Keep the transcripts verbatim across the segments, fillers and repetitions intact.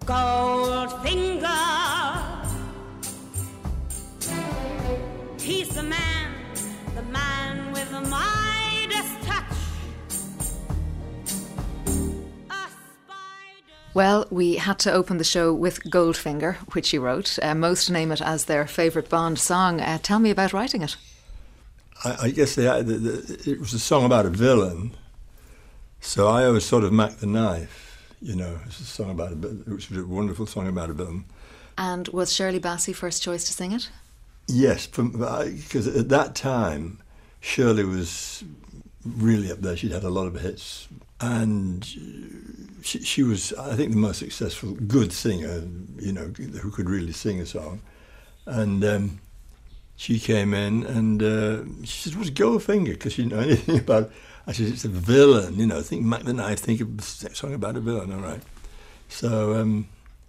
Goldfinger, he's the man, the man with the Midas touch. A spider. Well, we had to open the show with Goldfinger, which you wrote. Uh, most name it as their favourite Bond song. Uh, tell me about writing it. I, I guess the, the, the, it was a song about a villain, so I always sort of Mac the Knife. You know, it's a song about a villain, which was a wonderful song about a villain. And was Shirley Bassey first choice to sing it? Yes, because at that time, Shirley was really up there. She'd had a lot of hits, and she, she was, I think, the most successful, good singer, you know, who could really sing a song. And um, she came in, and uh, she said, "What's Goldfinger?" Because she didn't know anything about it. I said, "It's a villain, you know, think Mac the Knife, think of a song about a villain," all right. So, um,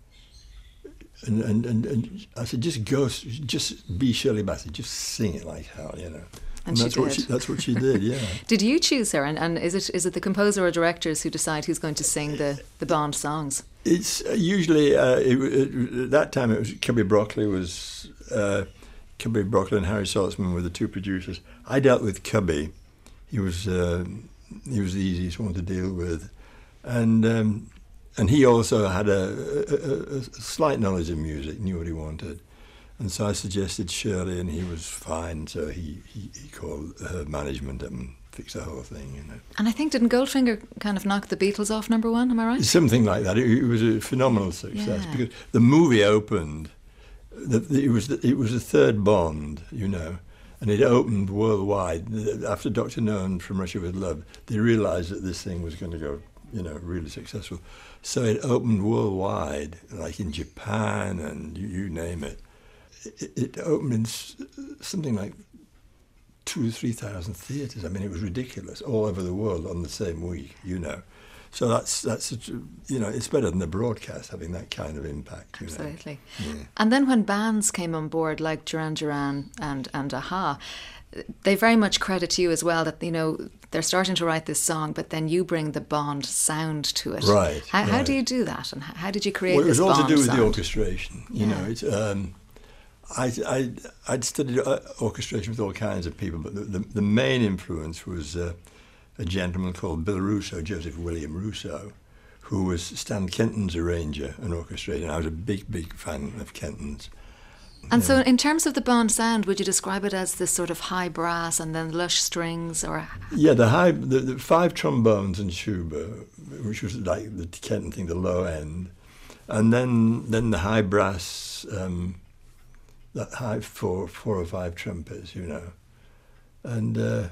and, and, and, and I said, just go, just be Shirley Bassey, just sing it like hell, you know. And, and that's she what did. she, that's what she did, yeah. Did you choose her? And, and is it is it the composer or directors who decide who's going to sing the, the Bond songs? It's uh, usually, uh, it, it, at that time, it was Cubby Broccoli was, uh, Cubby Broccoli and Harry Saltzman were the two producers. I dealt with Cubby. He was uh, he was the easiest one to deal with, and um, and he also had a, a, a slight knowledge of music, knew what he wanted, and so I suggested Shirley, and he was fine. So he, he, he called her management up and fixed the whole thing, you know. And I think didn't Goldfinger kind of knock the Beatles off number one? Am I right? Something like that. It, it was a phenomenal success Yeah. because the movie opened. The, the, it was the, it was the third Bond, you know. And it opened worldwide. After Doctor No and From Russia With Love, they realised that this thing was going to go, you know, really successful. So it opened worldwide, like in Japan and you, you name it. It, it opened in s- something like two or three thousand theatres. I mean, it was ridiculous, all over the world on the same week, you know. So that's, that's you know, it's better than the broadcast having that kind of impact. You Absolutely. know? Yeah. And then when bands came on board like Duran Duran and, and Aha, they very much credit you as well that, you know, they're starting to write this song, but then you bring the Bond sound to it. Right. How, right. how do you do that? And how did you create well, it was this all Bond to do with sound? the orchestration. You Yeah. know, it's... Um, I, I, I'd studied uh, orchestration with all kinds of people, but the, the, the main influence was uh, a gentleman called Bill Russo, Joseph William Russo, who was Stan Kenton's arranger and orchestrator. And I was a big, big fan of Kenton's. And Yeah. so in terms of the Bond sound, would you describe it as this sort of high brass and then lush strings, or...? Yeah, the high, the, the five trombones and tuba, which was like the Kenton thing, the low end, and then then the high brass, um, that high four four or five trumpets, you know, and uh,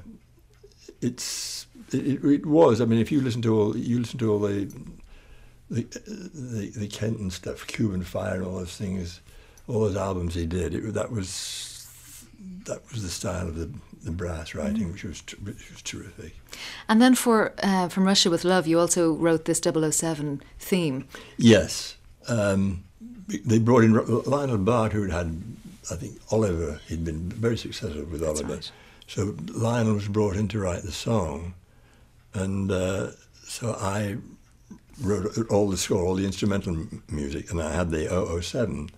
it's it, it was. I mean, if you listen to all you listen to all the the the, the Kenton stuff, Cuban Fire, and all those things, all those albums he did, it, that was that was the style of the, the brass writing, mm. which was which was terrific. And then for uh, From Russia With Love, you also wrote this double oh seven theme. Yes, um, they brought in Lionel Bart, who had, I think, Oliver. He'd been very successful with That's Oliver. right. So Lionel was brought in to write the song, and uh, so I wrote all the score, all the instrumental m- music, and I had the oh oh seven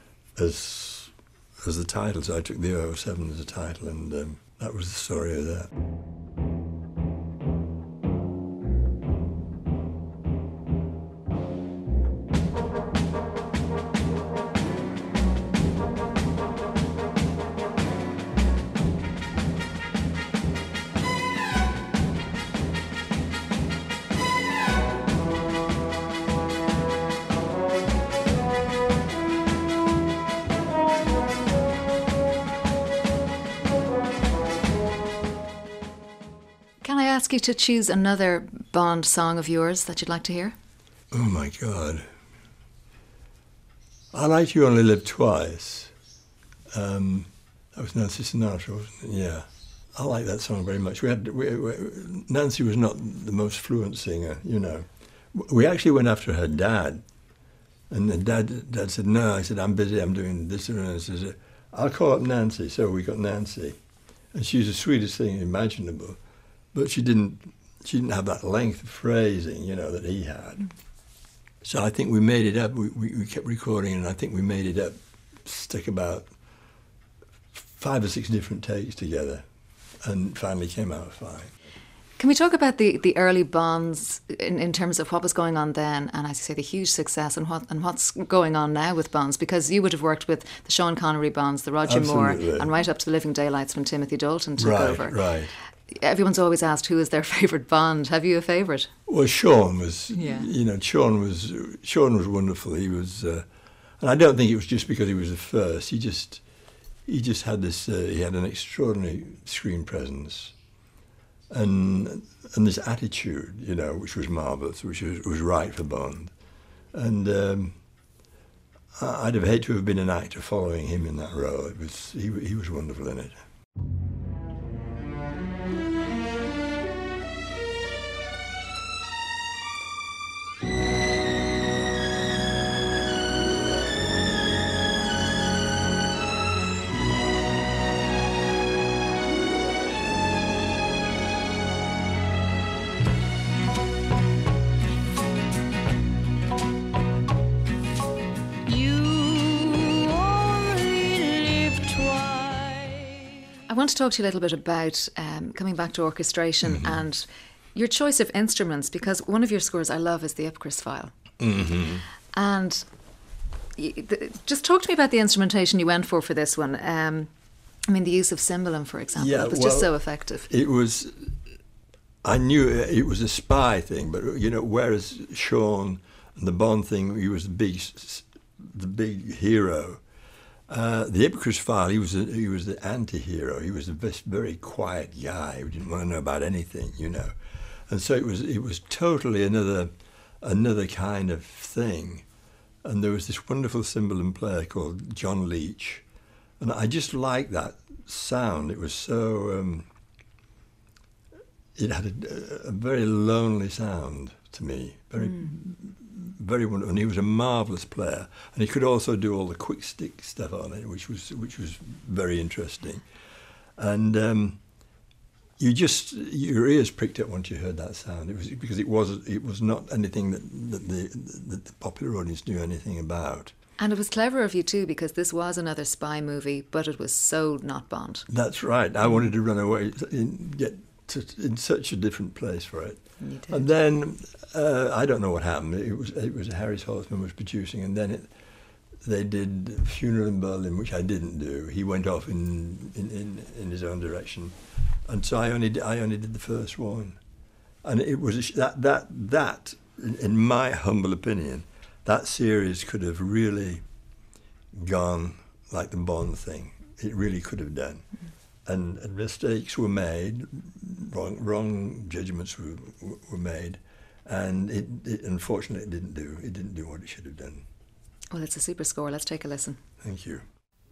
as as the title. So I took the oh oh seven as a title, and um, that was the story of that. Can I ask you to choose another Bond song of yours that you'd like to hear? Oh my God. I Like You Only Live Twice. Um, that was Nancy Sinatra, wasn't it? Yeah. I like that song very much. We had we, we, Nancy was not the most fluent singer, you know. We actually went after her dad. And the dad, dad said, no. I said, I'm busy, I'm doing this and that. He said, I'll call up Nancy. So we got Nancy. And she was the sweetest thing imaginable. But she didn't she didn't have that length of phrasing, you know, that he had. So I think we made it up. We, we, we kept recording, and I think we made it up. Stuck about five or six different takes together, and finally came out fine. Can we talk about the, the early Bonds in, in terms of what was going on then, and as you say, the huge success, and what and what's going on now with Bonds? Because you would have worked with the Sean Connery Bonds, the Roger Absolutely. Moore, and right up to the Living Daylights when Timothy Dalton took right, over. Right, Everyone's always asked who is their favourite Bond. Have you a favourite? Well, Sean was, yeah. you know, Sean was Sean was wonderful. He was, uh, and I don't think it was just because he was the first. He just he just had this. Uh, he had an extraordinary screen presence. And and this attitude, you know, which was marvellous, which was, was right for Bond. And um, I'd have hated to have been an actor following him in that role. It was he he was wonderful in it. I want to talk to you a little bit about um, coming back to orchestration mm-hmm. and your choice of instruments, because one of your scores I love is the Ipcris File. Mm-hmm. And y- the, just talk to me about the instrumentation you went for for this one. Um, I mean, the use of cymbalum, for example, yeah, it was well, just so effective. It was, I knew it was a spy thing, but, you know, whereas Sean and the Bond thing, he was the big, the big hero. Uh, the Ipcris File, he was a, he was the anti-hero. He was a very quiet guy who didn't want to know about anything, you know, and so it was it was totally another another kind of thing. And there was this wonderful cymbalum player called John Leach, and I just liked that sound. It was so um, it had a, a very lonely sound to me, very. Mm. Very wonderful, and he was a marvellous player, and he could also do all the quick stick stuff on it, which was which was very interesting. And um, you just your ears pricked up once you heard that sound. It was because it was it was not anything that, that the that the popular audience knew anything about. And it was clever of you too, because this was another spy movie, but it was so not Bond. That's right. I wanted to run away and get to, in such a different place for it. And, you did. And then uh, I don't know what happened. It was it was Harry Saltzman was producing, and then it, they did Funeral in Berlin, which I didn't do. He went off in in, in, in his own direction, and so I only did, I only did the first one, and it was that that that in my humble opinion, that series could have really gone like the Bond thing. It really could have done. Mm-hmm. And, and mistakes were made, wrong, wrong judgments were, were made, and it, it unfortunately it didn't do. It didn't do what it should have done. Well, it's a super score. Let's take a listen. Thank you.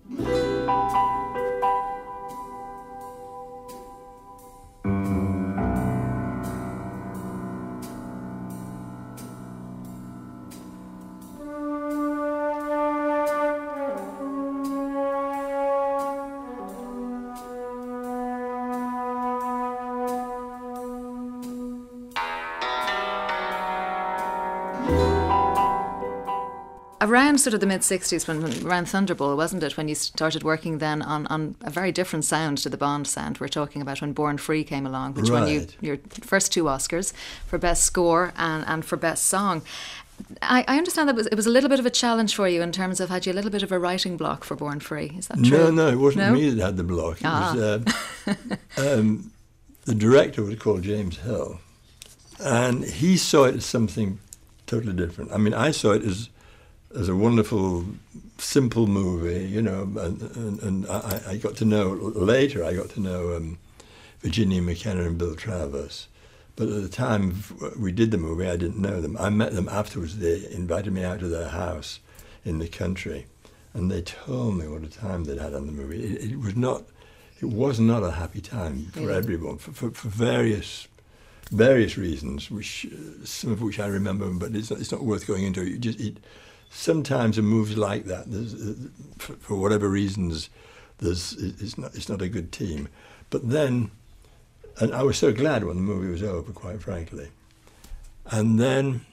Around sort of the mid-sixties, when, when around Thunderball, wasn't it, when you started working then on, on a very different sound to the Bond sound? We're talking about when Born Free came along, which right. won you your first two Oscars for Best Score and, and for Best Song. I, I understand that it was, it was a little bit of a challenge for you in terms of, had you a little bit of a writing block for Born Free? Is that true? No, no, it wasn't no? me that had the block. It ah. was, uh, um, the director was called James Hill, and he saw it as something totally different. I mean, I saw it as as a wonderful, simple movie, you know, and, and, and I, I got to know, later I got to know um, Virginia McKenna and Bill Travers. But at the time we did the movie, I didn't know them. I met them afterwards. They invited me out to their house in the country, and they told me what a time they'd had on the movie. It, it was not, it was not a happy time for yeah. everyone, for, for, for various various reasons, which uh, some of which I remember, but it's not, it's not worth going into. You just it, sometimes in movies like that, there's, uh, for, for whatever reasons, there's it's not it's not a good team. But then, and I was so glad when the movie was over, quite frankly. And then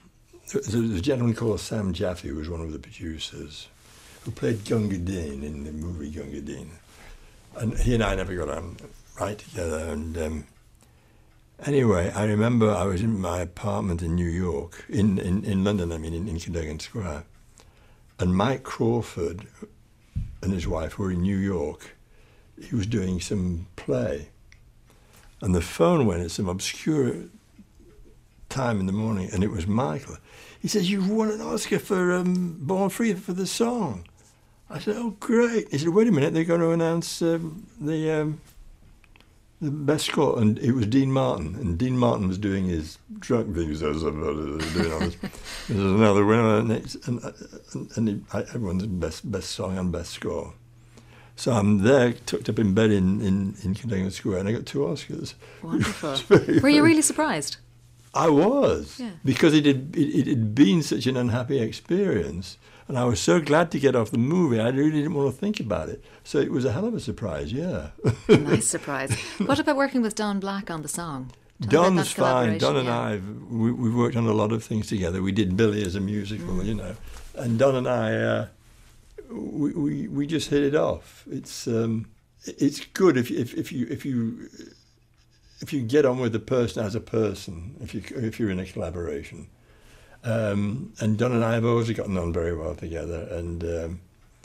there was a gentleman called Sam Jaffe, who was one of the producers, who played Gunga Din in the movie Gunga Din. And he and I never got on right together. And um, anyway, I remember I was in my apartment in New York, in, in, in London, I mean, in, in Cadogan Square. And Mike Crawford and his wife were in New York. He was doing some play. And the phone went at some obscure time in the morning, and it was Michael. He says, "You've won an Oscar for um, Born Free for the song." I said, "Oh, great." He said, "Wait a minute, they're going to announce um, the um, the best score." And it was Dean Martin, and Dean Martin was doing his drunk things. Doing all this. There's another winner, and, and, and, and he, I, everyone's best best song and best score. So I'm there, tucked up in bed in in, in Cadogan Square, and I got two Oscars. Wonderful. very, Were you really surprised? I was, yeah. because it had, it, it had been such an unhappy experience, and I was so glad to get off the movie, I really didn't want to think about it. So it was a hell of a surprise, yeah. A nice surprise. What about working with Don Black on the song? Tell Don's fine. Don and yeah. I, we, we've worked on a lot of things together. We did Billy as a musical, mm. you know, and Don and I, uh, we, we we just hit it off. It's um, it's good if if if you if you. If you get on with the person as a person, if you if you're in a collaboration, um, and Don and I have always gotten on very well together, and um,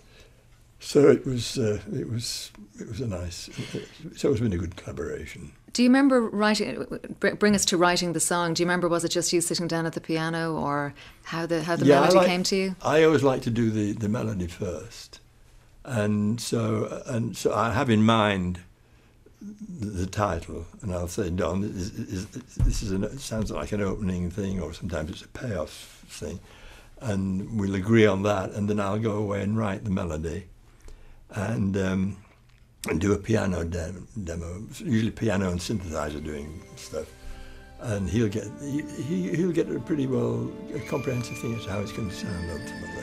so it was uh, it was it was a nice. It's always been a good collaboration. Do you remember writing? Bring us to writing the song. Do you remember, was it just you sitting down at the piano, or how the how the yeah, melody like, came to you? I always like to do the, the melody first, and so and so I have in mind the title, and I'll say, "Don, is, is, is, this is an, it sounds like an opening thing, or sometimes it's a payoff thing," and we'll agree on that, and then I'll go away and write the melody, and um, and do a piano de- demo, usually piano and synthesizer doing stuff, and he'll get he, he he'll get a pretty well a comprehensive thing as to how it's going to sound ultimately.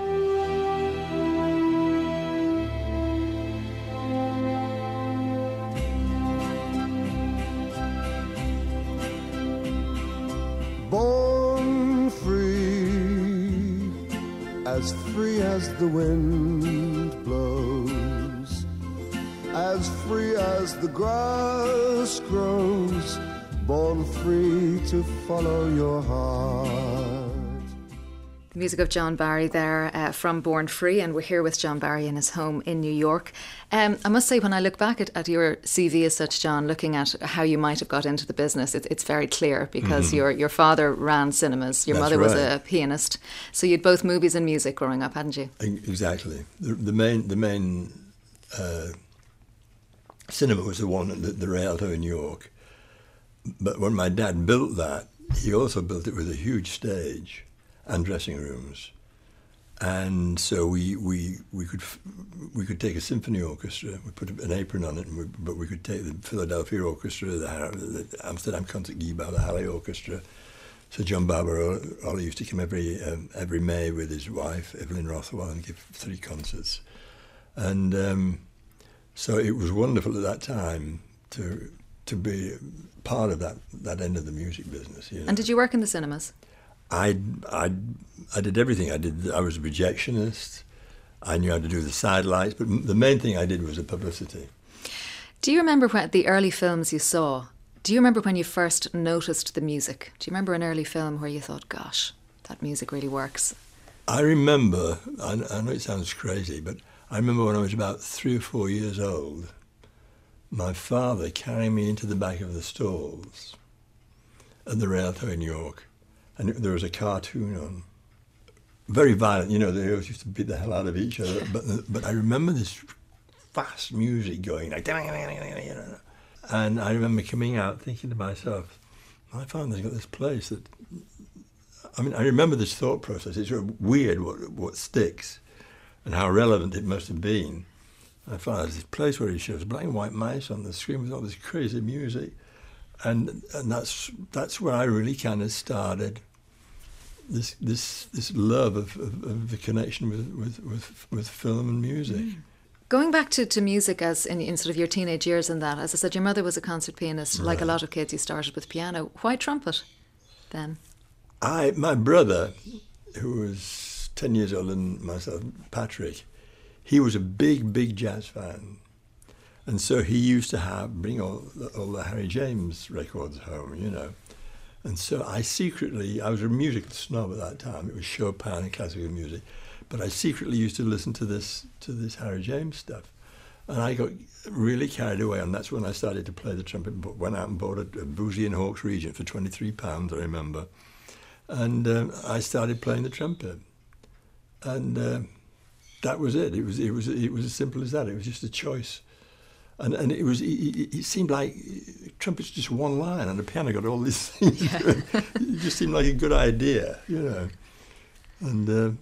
Born free, as free as the wind blows, as free as the grass grows, born free to follow your heart. The music of John Barry there uh, from Born Free, and we're here with John Barry in his home in New York. Um, I must say, when I look back at, at your C V as such, John, looking at how you might have got into the business, it, it's very clear, because mm-hmm. your your father ran cinemas, your That's mother was right. a pianist, so you'd both movies and music growing up, hadn't you? Exactly. The, the main the main uh, cinema was the one at the, the Rialto in New York, but when my dad built that, he also built it with a huge stage and dressing rooms, and so we we we could we could take a symphony orchestra. We put an apron on it, and we, but we could take the Philadelphia Orchestra, the, the Amsterdam Concertgebouw, the Halle Orchestra. So John Barbarolla used to come every um, every May with his wife Evelyn Rothwell and give three concerts, and um, so it was wonderful at that time to to be part of that that end of the music business. You know? And did you work in the cinemas? I, I, I did everything. I did. I was a projectionist. I knew how to do the side lights, but the main thing I did was the publicity. Do you remember when, the early films you saw? Do you remember when you first noticed the music? Do you remember an early film where you thought, "Gosh, that music really works"? I remember. I, I know it sounds crazy, but I remember when I was about three or four years old, my father carrying me into the back of the stalls at the Rialto in New York. And there was a cartoon on, very violent, you know, they always used to beat the hell out of each other. But but I remember this fast music going, like, and I remember coming out thinking to myself, my father's got this place that, I mean, I remember this thought process. It's sort of weird what what sticks and how relevant it must have been. My father's this place where he shows black and white mice on the screen with all this crazy music. And and that's that's where I really kind of started this this this love of, of, of the connection with, with, with, with film and music. Mm. Going back to, to music as in, in sort of your teenage years and that, as I said, your mother was a concert pianist. Right. Like a lot of kids, you started with piano. Why trumpet then? I, my brother, who was ten years older than myself, Patrick, he was a big, big jazz fan. And so he used to have, bring all the, all the Harry James records home, you know. And so I secretly, I was a musical snob at that time. It was Chopin and classical music. But I secretly used to listen to this, to this Harry James stuff. And I got really carried away, and that's when I started to play the trumpet. Went out and bought a, a Boosey and Hawkes Regent for twenty-three pounds, I remember. And um, I started playing the trumpet. And uh, that was it. It was, it was, it was as simple as that. It was just a choice. And and it was it, it seemed like trumpet's just one line, and the piano got all these things. Yeah. It just seemed like a good idea, you know. And uh,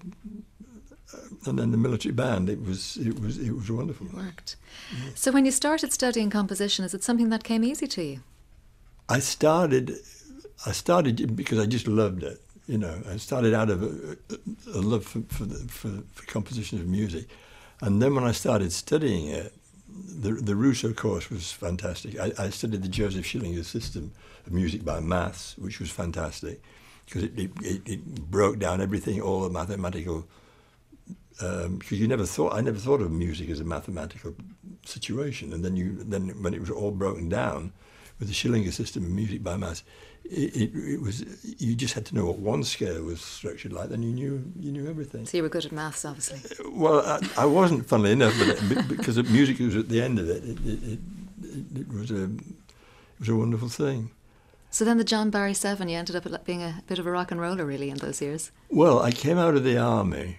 and then the military band, it was it was it was wonderful. It worked. Yeah. So when you started studying composition, is it something that came easy to you? I started, I started because I just loved it. You know, I started out of a, a love for for, the, for for composition of music, and then when I started studying it. The, the Rousseau course was fantastic. I, I studied the Joseph Schillinger system of music by maths, which was fantastic because it, it, it, it broke down everything, all the mathematical. Because um, you never thought, I never thought of music as a mathematical situation, and then you, then when it was all broken down with the Schillinger system of music by maths, it, it, it was you just had to know what one scale was structured like, then you knew you knew everything. So you were good at maths, obviously. Well, I, I wasn't, funnily enough, but it, because the music was at the end of it, it, it, it, it was a it was a wonderful thing. So then the John Barry Seven, you ended up being a bit of a rock and roller, really, in those years. Well, I came out of the army,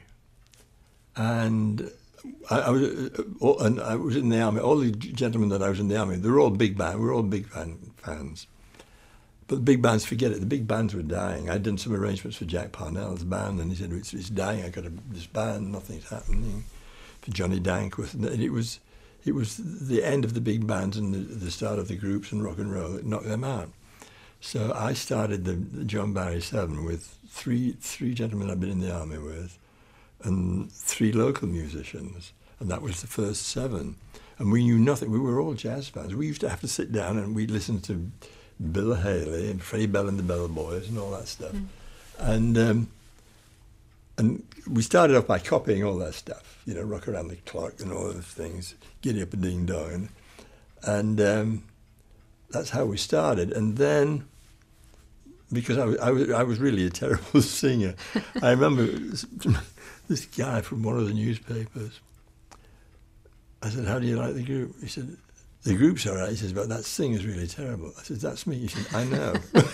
and I, I was uh, and I was in the army. All the gentlemen that I was in the army, they were all big band. We were all big fan, fans. But the big bands, forget it. The big bands were dying. I'd done some arrangements for Jack Parnell's band, and he said, it's, it's dying. I got a, this band, nothing's happening. For Johnny Dankworth. And it was it was the end of the big bands and the, the start of the groups and rock and roll that knocked them out. So I started the, the John Barry Seven with three three gentlemen I'd been in the army with and three local musicians. And that was the first seven. And we knew nothing. We were all jazz fans. We used to have to sit down and we'd listen to Bill Haley and Freddie Bell and the Bell Boys and all that stuff. Mm. And um, and we started off by copying all that stuff, you know, Rock Around the Clock and all those things, Giddy Up a Ding Dong. And, and um, that's how we started. And then, because I was, I was, I was really a terrible singer, I remember this guy from one of the newspapers, I said, how do you like the group? He said, the group's all right. He says, but that singer's really terrible. I said, that's me. He said, I know.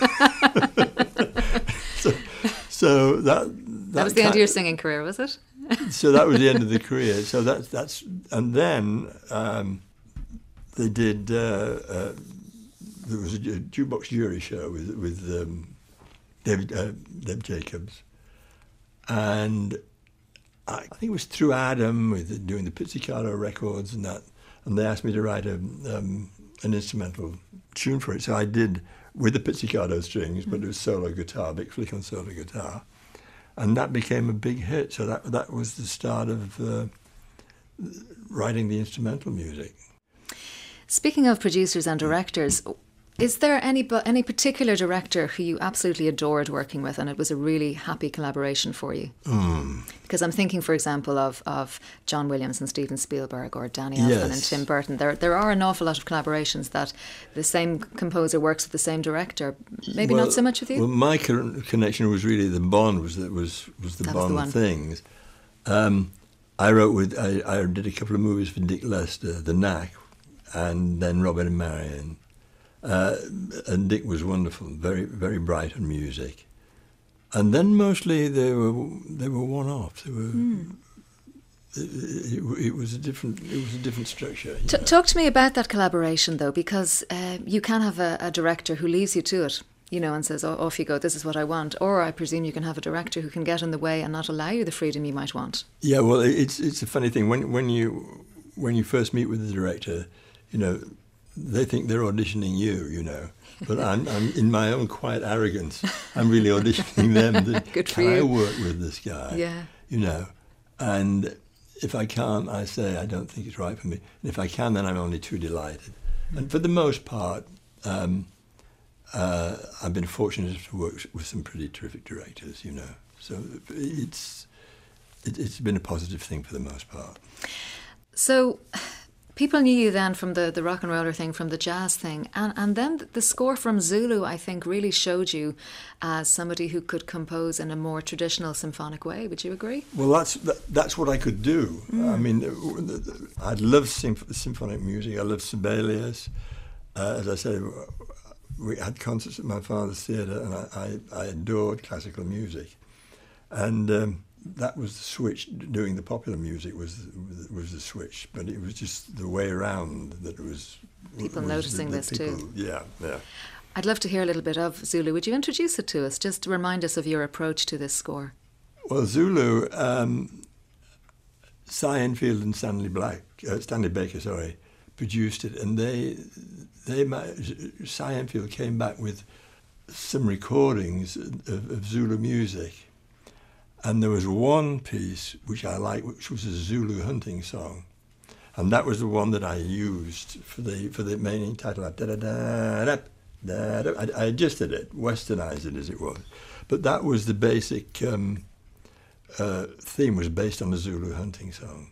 so, so that, that... That was the end of your singing career, was it? So that was the end of the career. So that's... that's and then um, they did... Uh, uh, there was a jukebox jury show with, with um, David, uh, Deb Jacobs. And I, I think it was through Adam, with doing the Pizzicato records and that, and they asked me to write a, um, an instrumental tune for it. So I did with the pizzicato strings, but it was solo guitar, big flick on solo guitar. And that became a big hit. So that that was the start of uh, writing the instrumental music. Speaking of producers and directors, is there any any particular director who you absolutely adored working with and it was a really happy collaboration for you? Mm. Because I'm thinking, for example, of, of John Williams and Steven Spielberg or Danny Elfman yes. and Tim Burton. There there are an awful lot of collaborations that the same composer works with the same director. Maybe well, not so much with you? Well, my connection was really the Bond, was the, was, was the that Bond was the things. Um, I wrote with, I, I did a couple of movies for Dick Lester, The Knack, and then Robert and Marion. Uh, and Dick was wonderful, very very bright on music, and then mostly they were they were one-offs. They were. Mm. It, it, it was a different it was a different structure. T- talk to me about that collaboration, though, because uh, you can have a, a director who leaves you to it, you know, and says, "Oh, off you go. This is what I want." Or I presume you can have a director who can get in the way and not allow you the freedom you might want. Yeah, well, it's it's a funny thing when when you when you first meet with the director, you know. They think they're auditioning you, you know, but I'm, I'm in my own quiet arrogance, I'm really auditioning them. The, Good for can you. I work with this guy? Yeah. You know, and if I can't, I say I don't think it's right for me. And if I can, then I'm only too delighted. Mm. And for the most part, um, uh, I've been fortunate to work with some pretty terrific directors, you know. So it's it, it's been a positive thing for the most part. So people knew you then from the, the rock and roller thing, from the jazz thing. And, and then the score from Zulu, I think, really showed you as somebody who could compose in a more traditional symphonic way. Would you agree? Well, that's that, that's what I could do. Mm. I mean, I love symph- symphonic music. I love Sibelius. Uh, as I said, we had concerts at my father's theatre, and I, I, I adored classical music. And um, that was the switch. Doing the popular music was was the switch, but it was just the way around that was people was noticing the, the this people, too. Yeah, yeah. I'd love to hear a little bit of Zulu. Would you introduce it to us? Just remind us of your approach to this score. Well, Zulu, um, Cy Enfield and Stanley Black, uh, Stanley Baker, sorry, produced it, and they they Cy Enfield came back with some recordings of, of Zulu music. And there was one piece which I liked, which was a Zulu hunting song, and that was the one that I used for the for the main title. Da, da, da, da, da, da. I, I adjusted it, westernized it as it was, but that was the basic um, uh, theme. Was based on the Zulu hunting song.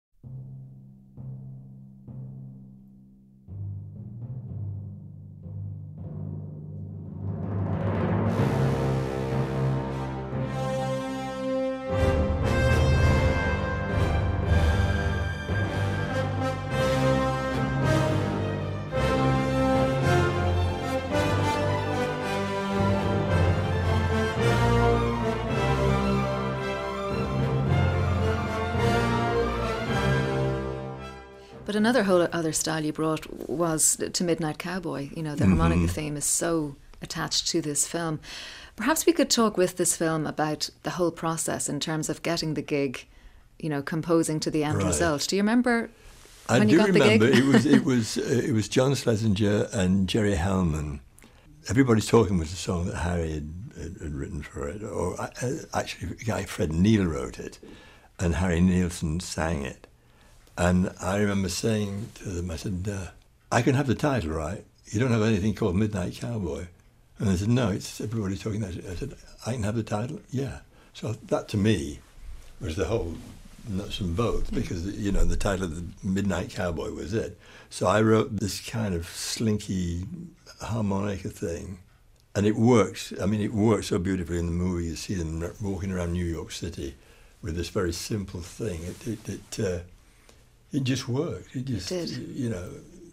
But another whole other style you brought was to Midnight Cowboy. You know, the mm-hmm. harmonica theme is so attached to this film. Perhaps we could talk with this film about the whole process in terms of getting the gig, you know, composing to the end right. result. Do you remember I when do you got remember. the gig? it was it was uh, it was John Schlesinger and Jerry Hellman. Everybody's Talking was a song that Harry had, had, had written for it, or uh, actually, a guy Fred Neil wrote it, and Harry Nilsson sang it. And I remember saying to them, I said, uh, I can have the title, right? You don't have anything called Midnight Cowboy. And they said, no, it's Everybody's Talking. I said, I can have the title? Yeah. So that to me was the whole nuts and bolts, because, you know, the title of the Midnight Cowboy was it. So I wrote this kind of slinky harmonica thing. And it works. I mean, it works so beautifully in the movie. You see them walking around New York City with this very simple thing. It, it, it uh, It just worked. It just, it did. you know,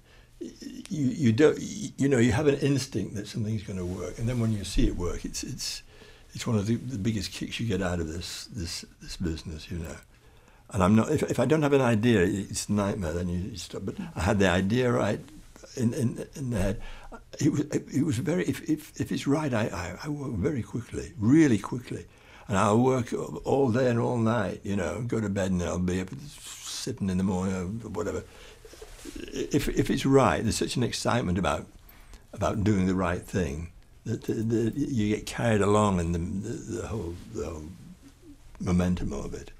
you you don't, you know, you have an instinct that something's going to work, and then when you see it work, it's it's it's one of the, the biggest kicks you get out of this this this business, you know. And I'm not. If if I don't have an idea, it's a nightmare. Then you, you stop. But I had the idea right in in, in the head. It was it, it was very. If if if it's right, I, I I work very quickly, really quickly, and I'll work all day and all night. You know, go to bed and I'll be up sitting in the morning or whatever. If if it's right, there's such an excitement about about doing the right thing that the, the, you get carried along in the, the, the whole the whole momentum of it.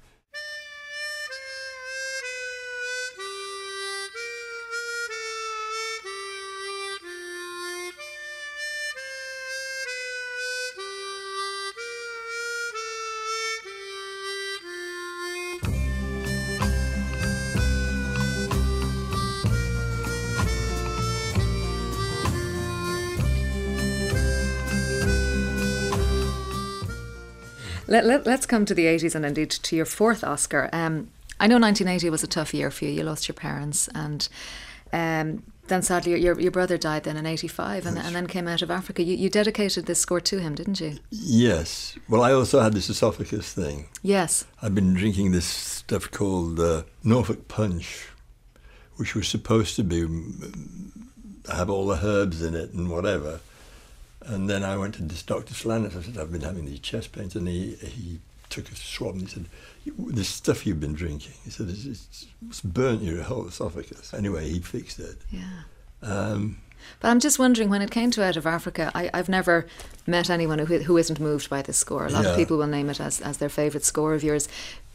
Let, let, let's come to the eighties and indeed to your fourth Oscar. Um, I know nineteen eighty was a tough year for you. You lost your parents, and um, then sadly your your brother died then in eighty-five, and, and then came out of Africa. You, you dedicated this score to him, didn't you? Yes. Well, I also had this esophagus thing. Yes. I've been drinking this stuff called uh, Norfolk Punch, which was supposed to be have all the herbs in it and whatever. And then I went to this Doctor Slanis. I said, I've been having these chest pains. And he, he took a swab and he said, this stuff you've been drinking, he said, it's, it's, it's burnt your whole esophagus. Anyway, he fixed it. Yeah. Um, but I'm just wondering, when it came to Out of Africa, I, I've never met anyone who who isn't moved by this score. A lot yeah. of people will name it as, as their favourite score of yours.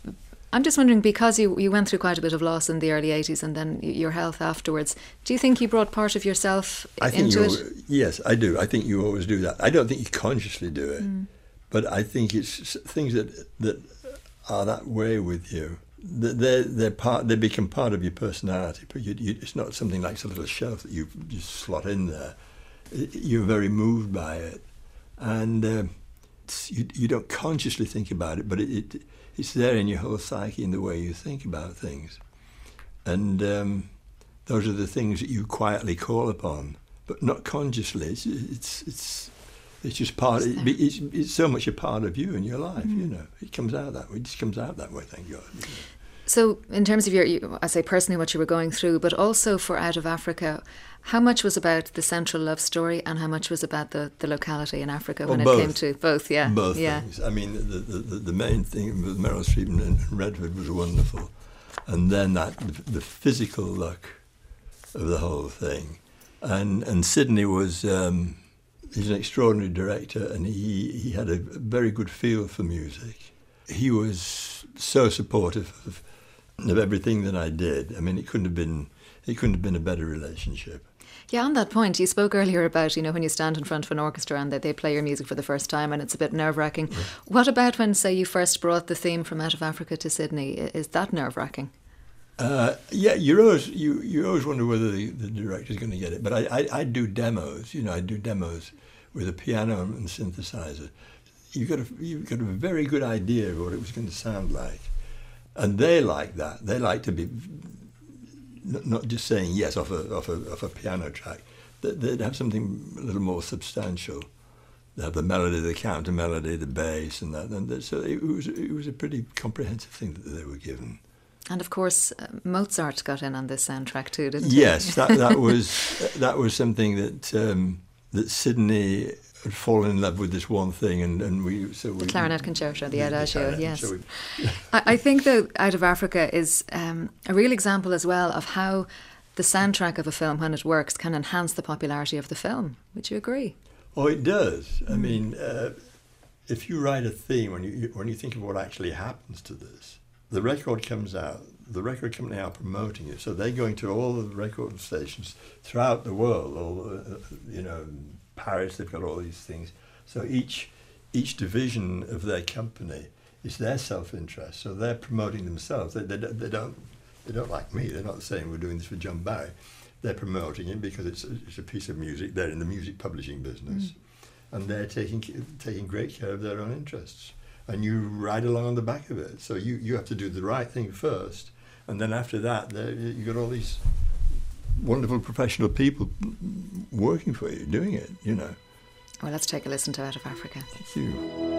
I'm just wondering, because you, you went through quite a bit of loss in the early eighties and then your health afterwards, do you think you brought part of yourself I think into you, it? Yes, I do. I think you always do that. I don't think you consciously do it, mm. but I think it's things that that are that way with you. They're, they're part, they become part of your personality, but you, you, it's not something like a little shelf that you just slot in there. You're very moved by it, and uh, you, you don't consciously think about it, but it, it it's there in your whole psyche in the way you think about things. And um, those are the things that you quietly call upon, but not consciously. It's it's it's, it's just part. It, it's, it's so much a part of you and your life. Mm. You know, it comes out that way. It just comes out that way. Thank God. You know. So, in terms of your, you, I say personally, what you were going through, but also for Out of Africa, how much was about the central love story, and how much was about the, the locality in Africa well, when both. it came to both? Yeah, both yeah. things. I mean, the, the the main thing with Meryl Streep and Redford was wonderful, and then that the, the physical look of the whole thing, and and Sidney was. Um, he's an extraordinary director, and he he had a very good feel for music. He was so supportive of. of everything that I did. I mean, it couldn't have been it couldn't have been a better relationship. Yeah, on that point, you spoke earlier about, you know, when you stand in front of an orchestra and they, they play your music for the first time and it's a bit nerve-wracking. Yeah. What about when, say, you first brought the theme from Out of Africa to Sydney? Is that nerve-wracking? Uh, yeah, you always you, you always wonder whether the, the director's going to get it. But I, I, I do demos, you know, I do demos with a piano and synthesizer. You've got a, you've got a very good idea of what it was going to sound like. And they like that. They like to be not just saying yes off a off a off a piano track. They'd have something a little more substantial. They have the melody, the counter melody, the bass, and that. And so it was it was a pretty comprehensive thing that they were given. And of course, uh, Mozart got in on this soundtrack too, didn't he? Yes, that that was that was something that um, that Sidney had fallen in love with this one thing, and, and we so we, the clarinet concerto, the, the Adagio, the yes. We, I, I think that Out of Africa is um, a real example as well of how the soundtrack of a film, when it works, can enhance the popularity of the film. Would you agree? Oh, it does. Mm. I mean, uh, if you write a theme, when you when you think of what actually happens to this, the record comes out. The record company are promoting it, so they're going to all the record stations throughout the world. All uh, you know. Paris, they've got all these things. So each each division of their company is their self-interest. So they're promoting themselves. They, they, they don't they don't like me. They're not saying we're doing this for John Barry. They're promoting it because it's a, it's a piece of music. They're in the music publishing business, mm. and they're taking taking great care of their own interests. And you ride along on the back of it. So you, you have to do the right thing first, and then after that, you got all these wonderful professional people working for you, doing it, you know. Well, let's take a listen to Out of Africa. Thank you.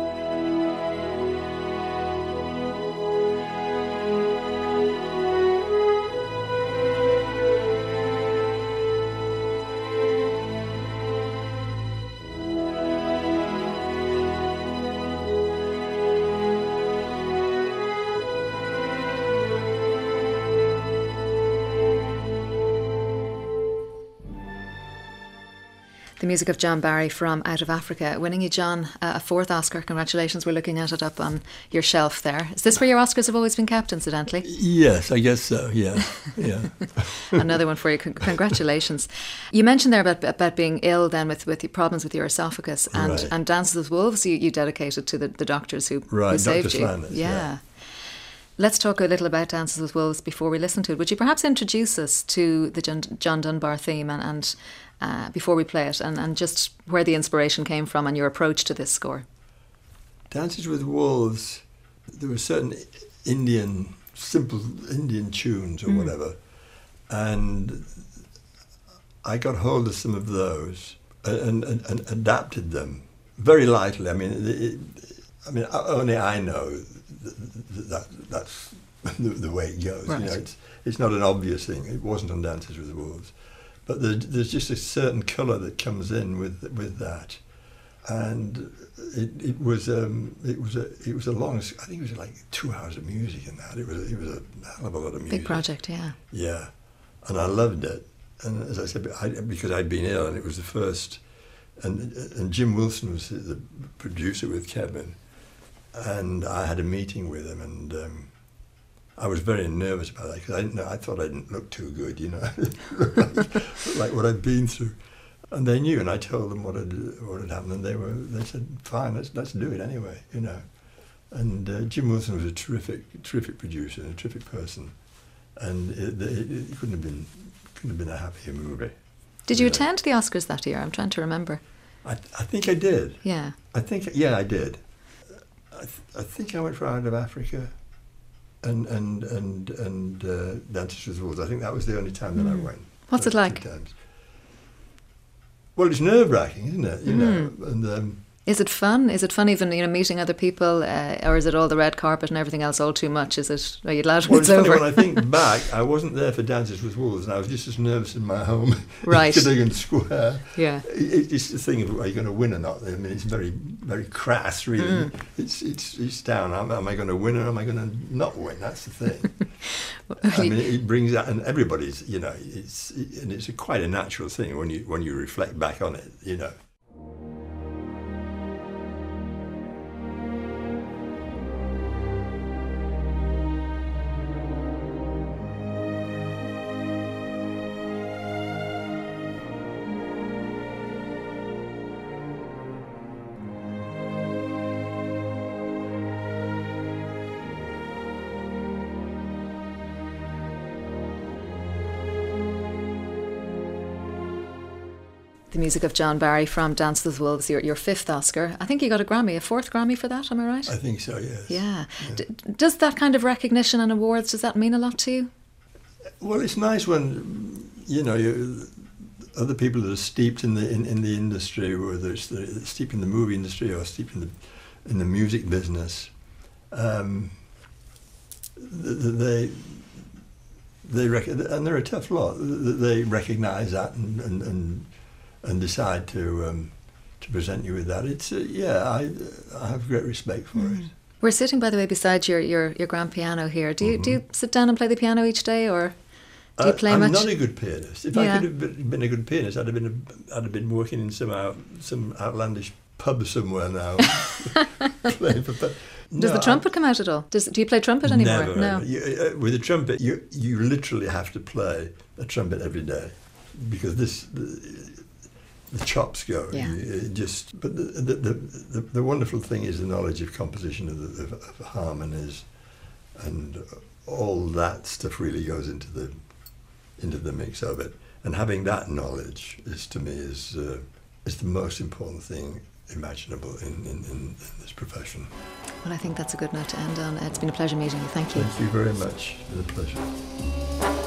The music of John Barry from Out of Africa, winning you, John, uh, a fourth Oscar. Congratulations. We're looking at it up on your shelf there. Is this where your Oscars have always been kept, incidentally? Yes, I guess so, yeah. yeah. Another one for you. Con- congratulations. You mentioned there about about being ill then with, with the problems with your esophagus, and, right. and Dances with Wolves you, you dedicated to the, the doctors who, right, who saved Doctor you. Flanders, yeah. yeah. Let's talk a little about Dances with Wolves before we listen to it. Would you perhaps introduce us to the John, John Dunbar theme and, and uh, before we play it, and, and just where the inspiration came from and your approach to this score? Dances with Wolves, there were certain Indian, simple Indian tunes or mm. whatever, and I got hold of some of those and, and, and adapted them very lightly. I mean, it, I mean, only I know that, that that's the, the way it goes. Right. You know, it's it's not an obvious thing. It wasn't on Dances with Wolves, but there, there's just a certain colour that comes in with with that, and it, it was um, it was a it was a long. I think it was like two hours of music in that. It was it was a hell of a lot of music. Big project, yeah. Yeah, and I loved it. And as I said, I, because I'd been ill, and it was the first, and and Jim Wilson was the producer with Kevin. And I had a meeting with him, and um, I was very nervous about that because I didn't know, I thought I didn't look too good, you know, like, like what I'd been through. And they knew, and I told them what had what had happened, and they were they said, "Fine, let's let's do it anyway," you know. And uh, Jim Wilson was a terrific terrific producer and a terrific person, and it, it, it couldn't have been couldn't have been a happier movie. Did you know. attend the Oscars that year? I'm trying to remember. I I think I did. Yeah. I think yeah I did. I th- I think I went for Out of Africa, and and and and uh, Dances with Wolves. I think that was the only time that Mm. I went. What's it Two like? times. Well, it's nerve-wracking, isn't it? You know, and um, Is it fun? Is it fun even, you know, meeting other people, uh, or is it all the red carpet and everything else all too much? Is it? Are you glad when well, it's it's funny, over? when I think back, I wasn't there for Dances with Wolves, and I was just as nervous in my home, Right. in Cadogan Square. Yeah. It, it's the thing of are you going to win or not? I mean, it's very, very crass, really. Mm. It's it's it's down. Am, am I going to win or am I going to not win? That's the thing. I mean, it brings out, and everybody's, you know, it's it, and it's a, quite a natural thing when you when you reflect back on it, you know. The music of John Barry from Dance with Wolves, your, your fifth Oscar. I think you got a Grammy, a fourth Grammy for that, am I right? I think so, yes. Yeah. D- does that kind of recognition and awards, does that mean a lot to you? Well, it's nice when, you know, you, other people that are steeped in the in, in the industry, whether it's the, steeped in the movie industry or steeped in the in the music business, um, they they rec- and they're a tough lot. They recognise that and and, and and decide to um, to present you with that. It's uh, yeah, I I have great respect for mm. it. We're sitting, by the way, beside your, your, your grand piano here. Do you mm-hmm. do you sit down and play the piano each day, or do you play uh, I'm much? I'm not a good pianist. If yeah. I could have been a good pianist, I'd have been a, I'd have been working in some out, some outlandish pub somewhere now. playing for, but Does no, the trumpet I, come out at all? Does do you play trumpet anymore? Never. No. You, uh, with a trumpet, you you literally have to play a trumpet every day, because this. The, The chops go. Yeah. You, it just, but the the, the the the wonderful thing is the knowledge of composition, of, the, of, of harmonies, and all that stuff really goes into the into the mix of it. And having that knowledge is, to me, is uh, is the most important thing imaginable in, in, in, in this profession. Well, I think that's a good note to end on. It's been a pleasure meeting you. Thank you. Thank you very much. It's been a pleasure.